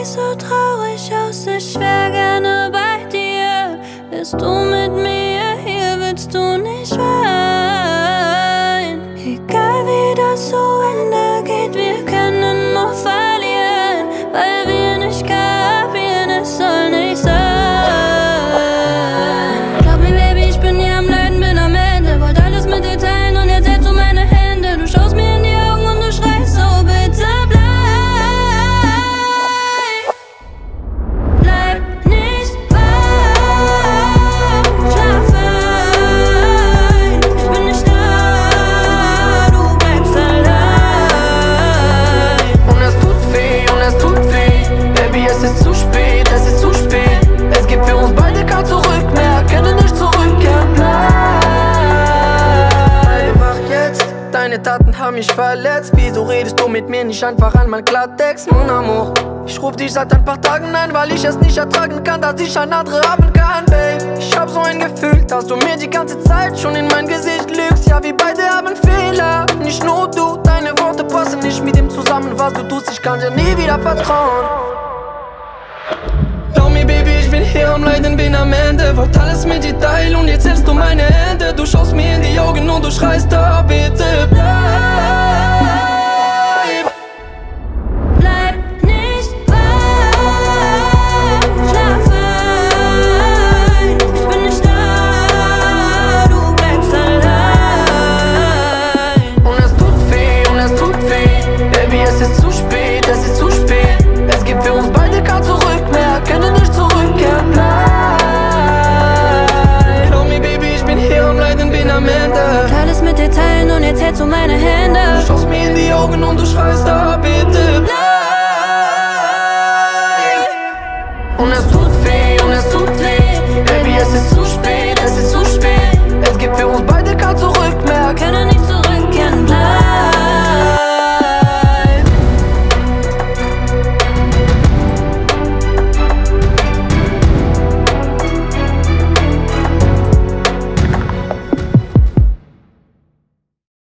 siehst so traurig aus, ich wär gerne bei dir. Bist du mit mir hier, willst du nicht weinen? Egal wie das zu Ende geht, wir können nur verlieren, weil wir nicht kapieren, es soll nicht sein. Glaub mir, Baby, ich bin hier am Leiden, bin am Ende. Wollt alles mit dir teilen und jetzt hältst du meine Hände. Du schaust mir in die Augen und du schreist so, bitte bleib. Bleib nicht wach, schlaf ein. Ich bin nicht da, du bleibst allein. Und es tut weh, Baby, es ist zu spät, es ist zu spät. Es gibt für uns beide kein Zurück mehr, können nicht zurückkehren. Bleib wach jetzt, deine Taten haben mich verletzt. Wieso redest du mit mir nicht einfach einmal Klartext, mon amour? Ich ruf dich seit ein paar Tagen ein, weil ich es nicht ertragen kann, dass ich ein andere haben kann, babe. Ich hab so ein Gefühl, dass du mir die ganze Zeit schon in mein Gesicht lügst. Ja, wir beide haben Fehler, nicht nur du. Deine Worte passen nicht mit dem zusammen, was du tust. Ich kann dir nie wieder vertrauen. Glaub mir, Baby, ich bin hier am Leiden, bin am Ende. Wollt alles mit dir teilen und jetzt hältst du meine Hände. Du schaust mir in die Augen und du schreist da, bitte bleib. Bleib nicht wach, schlaf ein. Ich bin nicht da, du bleibst allein. Und es tut weh, Baby, es ist zu spät, es ist zu spät. Es gibt für uns beide kein Zurück mehr, können nicht zurückkehren. Bleib. Glaub mir, Baby, ich bin hier am Leiden, bin am Ende. Wollt alles mit dir teilen und jetzt hältst du meine Hände. Du schaust mir in die Augen und du schreist da, bitte bleib. Und es tut weh, Baby, es ist zu spät.